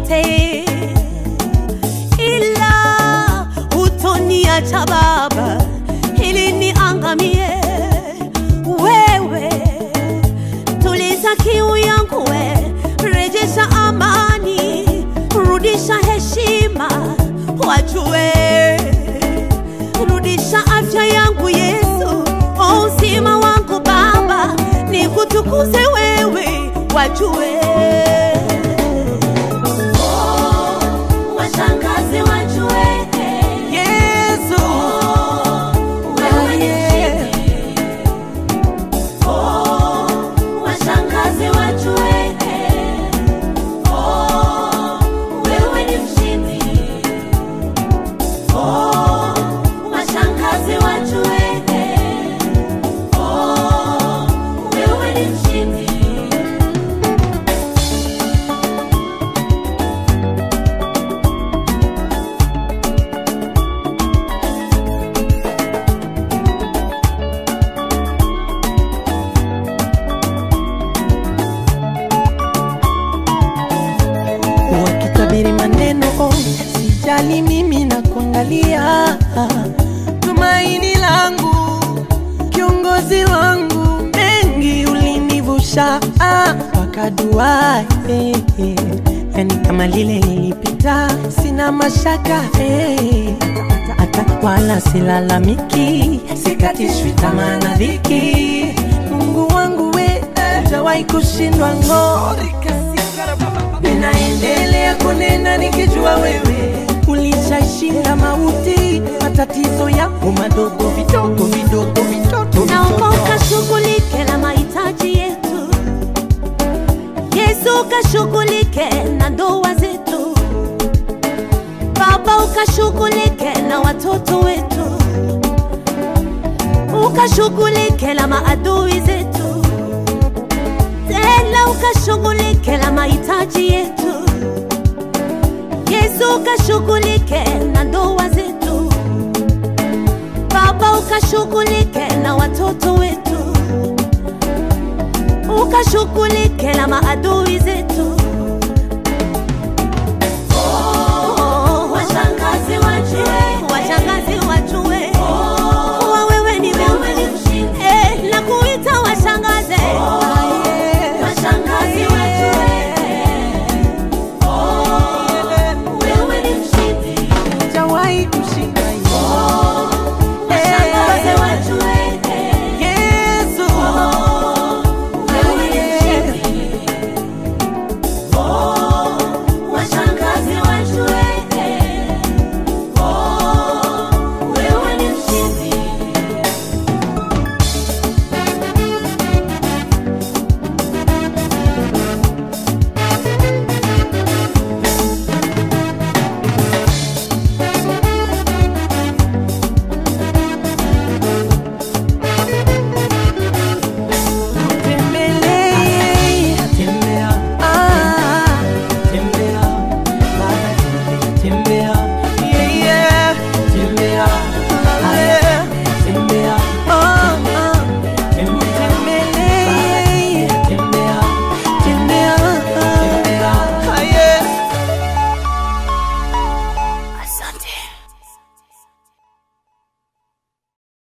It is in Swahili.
yote, ila hutoniacha Baba ili niangamie. Wewe tuliza kiu yangu, rejesha amani, rudisha heshima wajue, rudisha afya yangu Yesu, uzima wangu Baba, nikutukuze wewe wajue. Washangaze wajue Yesu, wewe ni mshindi. Washangaze wajue wewe ni mshindi. Washangaze wajue wewe ni mshindi. Wakitabiri maneno sijali, mimi na kuangalia. Tumaini langu, kiongozi wangu, mengi ulinivusha mpaka dua, yani kama lile nilipita, sina mashaka hata wala silalamiki, sikatishwi tamaa na dhiki. Mungu wangu hujawahi kushindwa ninaendelea kunena nikijua wewe ulishashinda mauti, matatizo yako madogo vidogo vidogo vitoto. Naomba ukashughulike na mahitaji yetu Yesu, ukashughulike na ndoa zetu Baba, ukashughulike na watoto wetu, ukashughulike na maadui zetu, tena ukashughulike na mahitaji yetu Yesu, ukashughulike na ndoa zetu Baba, ukashughulike na watoto wetu, ukashughulike na maadui zetu.